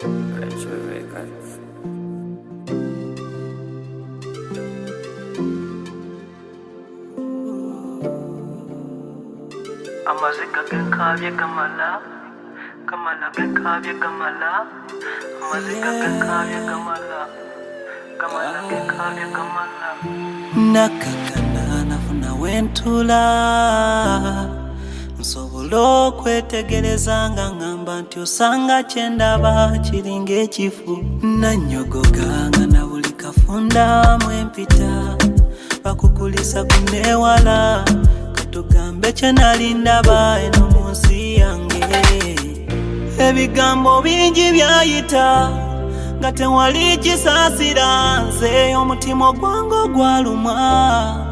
Retro Records. Amazika genkabye gamala, gamala genkabye gamala. Amazika genkabye gamala, gamala genkabye gamala. Nakakana nafuna wentula nsobola okwetegereza nga ngamba nti osanga kyendaba kiringa ekifu nanyogoga nga na buli kafunda mwempita bakukulisa kunewala katugambe kye nali ndaba eno mu nsi yange ebigambo bingi byayita nga tewali kisaasira nze omutima gwange gwaluma.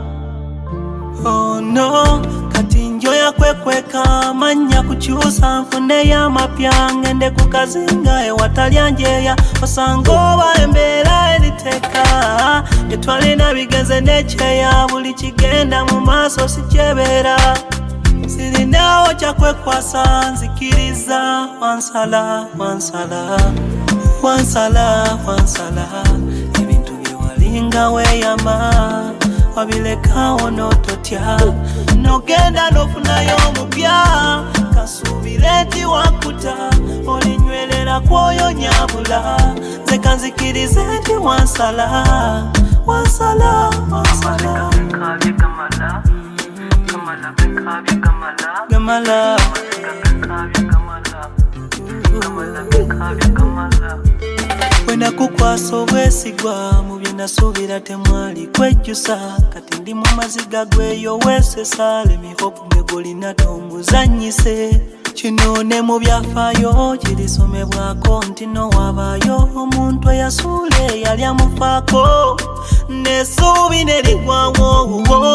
Oh no, kati njoya kwekweka amanya kukyusa nfune y'amapya ngende ku kazinga ewatali njeya osanga oba embeera eriteka etwalina bigenze n'ekyeya buli kigenda mu maaso sikyebeera sirinawo kyakwekwasa nzikiriza wansala wansala wansala wansala ebintu byewalinga weeyama wabilekawo n'ototya nogenda n'ofunayo omupya kasuubire nti wakuta olinywerera kwoyo nyabula nze kanzikirize nti wansala wansala wansala Genkabye gamala, gamala genkabye gamala. gamala Genkabye gamala, gamala genkabye gamala. wena kukwasa obwesigwa mu bye nasuubira temwali kwejjusa kati ndi mu maziga gweyo weesesa lemihopu megolina tomuzanyise kino ne mu byafaayo kirisomebwako nti nowabaayo omuntu eyasuula eyali amufaako n'essuubi ne ligwawo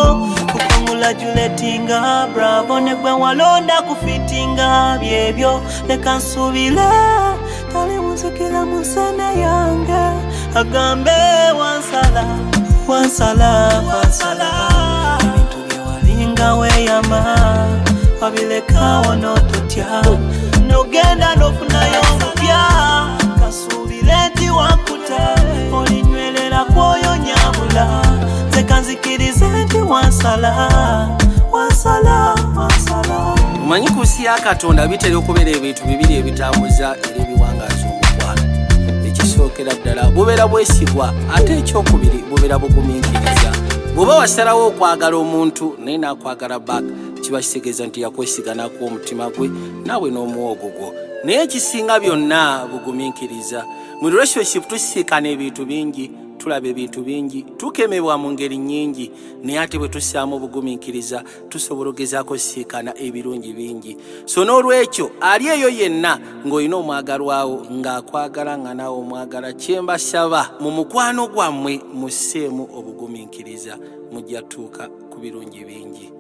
kukongulajuletinga bravo ne gwe walonda kufitinga byebyo leka nsuubire tali muzikira mu nsene yange agambe wansala wansala wansala ebintu byewalinga weeyama wabilekawo n'ototya nogenda n'ofunayo omupya kasuubire nti wakuta olinywerera kwoyo nyabula nze kanzikirize nti wansala wansala wansala. Omanyi ku nsi ya Katonda bitera okubeera ebintu bibiri ebitambuza era ebiwangaaza omukwano. Ekisookera ddala bubeera bwesigwa ate ekyokubiri bubeera bugumiikiriza. Bw'oba wasalawo okwagala omuntu naye n'akwagala back kiba kitegeeza nti yakwesiganako omutima gwe naawe n'omuwogo gwo. Naye ekisinga byonna bugumiikiriza. Mu relationship tusisikana ebintu bingi, tulaba ebintu bingi, tukemebwa mu ngeri nnyingi, naye ate bwe tussaamu obugumiikiriza tusobola ogezaako sisikana ebirungi bingi. So n'olwekyo ali eyo yenna ng'olina omwagalwawo ng'akwagala nga naawe omwagala, kye mbasaba mu mukwano gwammwe musseemu obugumiikiriza, mujja tuuka ku birungi bingi.